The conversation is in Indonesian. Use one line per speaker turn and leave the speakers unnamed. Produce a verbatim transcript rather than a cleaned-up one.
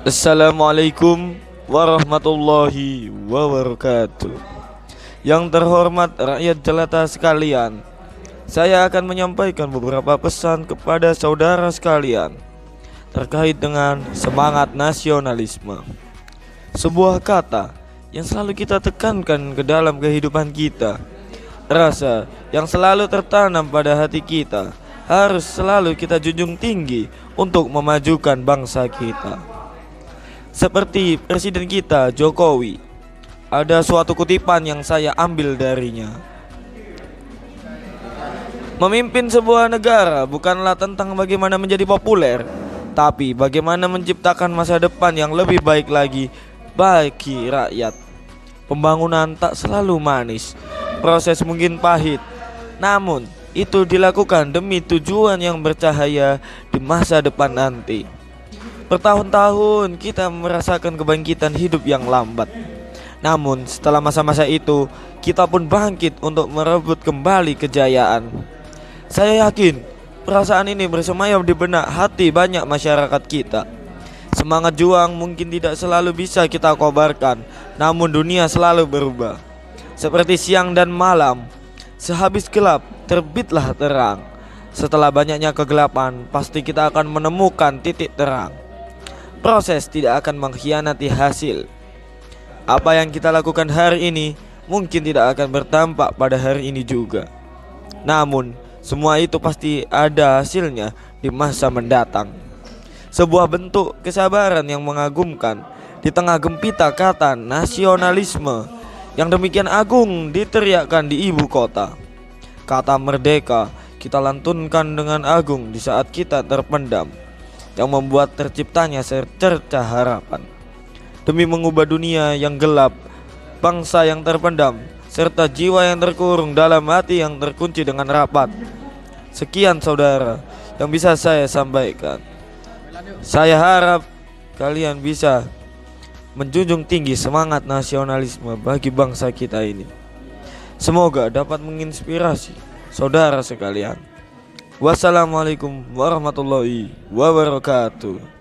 Assalamualaikum warahmatullahi wabarakatuh. Yang terhormat rakyat jelata sekalian, saya akan menyampaikan beberapa pesan kepada saudara sekalian terkait dengan semangat nasionalisme. Sebuah kata yang selalu kita tekankan ke dalam kehidupan kita, rasa yang selalu tertanam pada hati kita, harus selalu kita junjung tinggi untuk memajukan bangsa kita. Seperti Presiden kita Jokowi, ada suatu kutipan yang saya ambil darinya. Memimpin sebuah negara bukanlah tentang bagaimana menjadi populer, tapi bagaimana menciptakan masa depan yang lebih baik lagi bagi rakyat. Pembangunan tak selalu manis, proses mungkin pahit, namun itu dilakukan demi tujuan yang bercahaya di masa depan nanti. Bertahun-tahun kita merasakan kebangkitan hidup yang lambat, namun setelah masa-masa itu kita pun bangkit untuk merebut kembali kejayaan. Saya yakin perasaan ini bersemayam di benak hati banyak masyarakat kita. Semangat juang mungkin tidak selalu bisa kita kobarkan, namun dunia selalu berubah. Seperti siang dan malam, sehabis gelap terbitlah terang. Setelah banyaknya kegelapan, pasti kita akan menemukan titik terang. Proses tidak akan mengkhianati hasil. Apa yang kita lakukan hari ini mungkin tidak akan berdampak pada hari ini juga, namun semua itu pasti ada hasilnya di masa mendatang. Sebuah bentuk kesabaran yang mengagumkan di tengah gempita kata nasionalisme yang demikian agung diteriakkan di ibu kota. Kata merdeka kita lantunkan dengan agung di saat kita terpendam, yang membuat terciptanya secercah harapan demi mengubah dunia yang gelap, bangsa yang terpendam, serta jiwa yang terkurung dalam hati yang terkunci dengan rapat. Sekian saudara yang bisa saya sampaikan. Saya harap kalian bisa menjunjung tinggi semangat nasionalisme bagi bangsa kita ini. Semoga dapat menginspirasi saudara sekalian. Wassalamualaikum warahmatullahi wabarakatuh.